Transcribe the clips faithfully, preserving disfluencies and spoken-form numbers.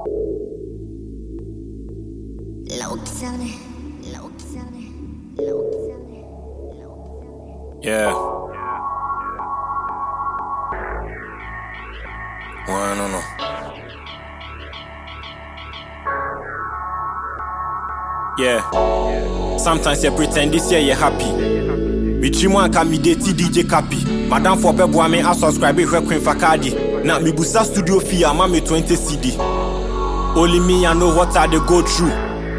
Yeah. Well, no, no. Yeah. Sometimes you pretend this year you're happy. With you one can be D J Cappy. Madam for Pebo me I subscribe her Queen Fakadi. Now me busa studio fee ama me twenty C D. Only me I know what I they go through.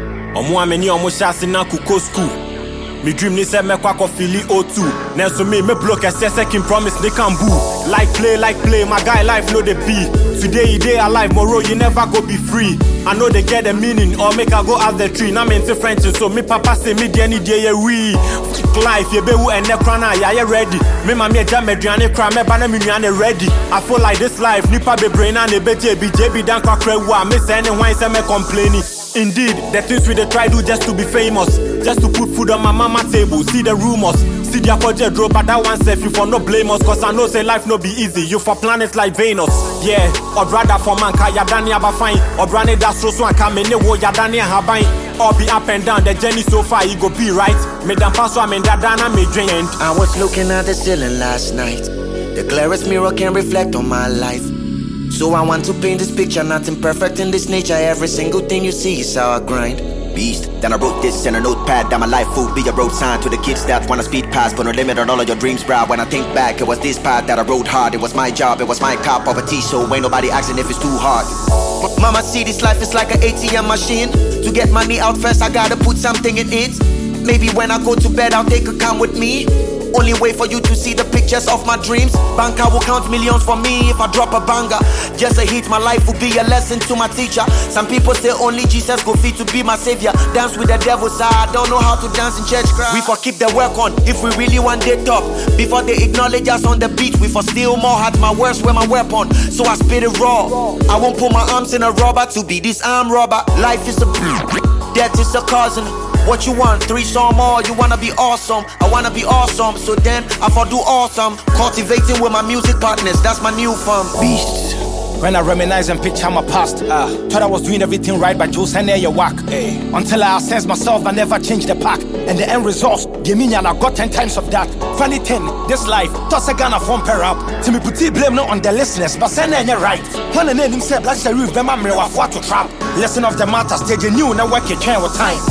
Omo ameni omo shasi na kuko school. Me dream ni say me kwa ko fili O two. Now so me me block a second promise they can boo. Like play, like play, my guy life know the be. Today you day alive, tomorrow you never go be free. I know they get the meaning, or make I go out the tree. Now I'm into French, so me papa say me the any day we life, you be who and nekrana, yeah you ready. Me mama jam me driane cry, me bana me nyane ready. I feel like this life, nipa be brain and be J B J B dan kwa krewa. Me say anyone say me complaining. Indeed, the things we they try do just to be famous, just to put food on my mama table. See the rumors, see the project drop, but that one self you for no blame us. Cause I know say life no be easy, you for planets like Venus. Yeah, or brother for man, kaya dani aba fine. Or brane that's so so I come in the wo ya dani habain. Or be up and down, the journey so far, you go be right. Me dan pass so I mean that dana me drink. I was looking at the ceiling last night. The clearest mirror can reflect on my life. So I want to paint this picture, nothing perfect in this nature. Every single thing you see is how I grind. Beast, then I wrote this in a notepad that my life will be a road sign to the kids that wanna speed past. Put no limit on all of your dreams, bro. When I think back, it was this path that I rode hard. It was my job, it was my car, poverty, so ain't nobody asking if it's too hard. Mama, see this life is like an A T M machine. To get money out first, I gotta put something in it. Maybe when I go to bed, I'll take a count with me. Only way for you to see the pictures of my dreams. Banker will count millions for me if I drop a banger. Just a hit, my life will be a lesson to my teacher. Some people say only Jesus go fit to be my savior. Dance with the devil, sir, I don't know how to dance in church crowd. We for keep the work on, if we really want they top. Before they acknowledge us on the beach, we for steal more hearts, my words were my weapon. So I spit it raw. I won't put my arms in a rubber to be this arm robber. Life is a death is a cousin. What you want? Three some more. You wanna be awesome? I wanna be awesome. So then I for do awesome. Cultivating with my music partners. That's my new fun. Beasts. When I reminisce and picture my past, uh, thought I was doing everything right, but Joe and your work. Hey. Until I assess myself, I never changed the pack. And the end result, the meaning I got ten times of that. Funny thing, this life, toss a gun from pair up. To me, put blame not on the listeners, but send any right. When the name himself, that's the roof, the memory of what to trap. Lesson of the matter, stage a new, now work your chain with time.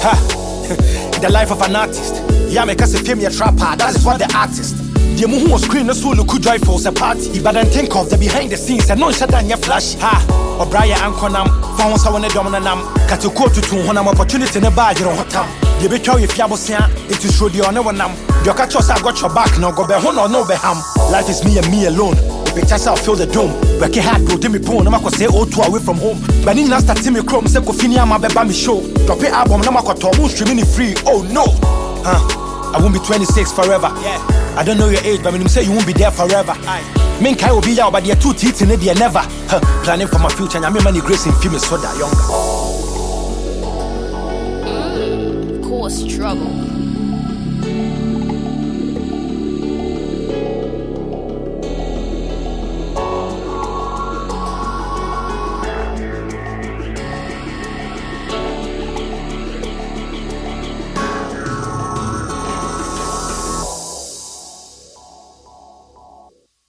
Ha. The life of an artist. Yeah, make us a film, your trapper, that is what the artist. The moon was screen so look joyful a party. But then think of the behind the scenes and no shut down your flash. Ha! O'Brien and Conam, found someone a dominanam. Katuko to two one opportunity in a badger on hotel. The betrayal if Yabosia, it is show the honor one. Your catchers I got your back, no go be home or no beham. Life is me and me alone. The pictures I'll fill the dome. Becky had go to me phone, I'm say oh two away from home. But in last Timmy Chrome, say Kofinia, my baby show. Drop it album, Namako, streaming it free. Oh no! Huh? I won't be twenty-six forever. Yeah. I don't know your age, but when you say you won't be there forever. Mean I will be out, but you're two teeth in it, you're never. Huh. Planning for my future, and I'm money grace in female so that younger. Mm, cause trouble.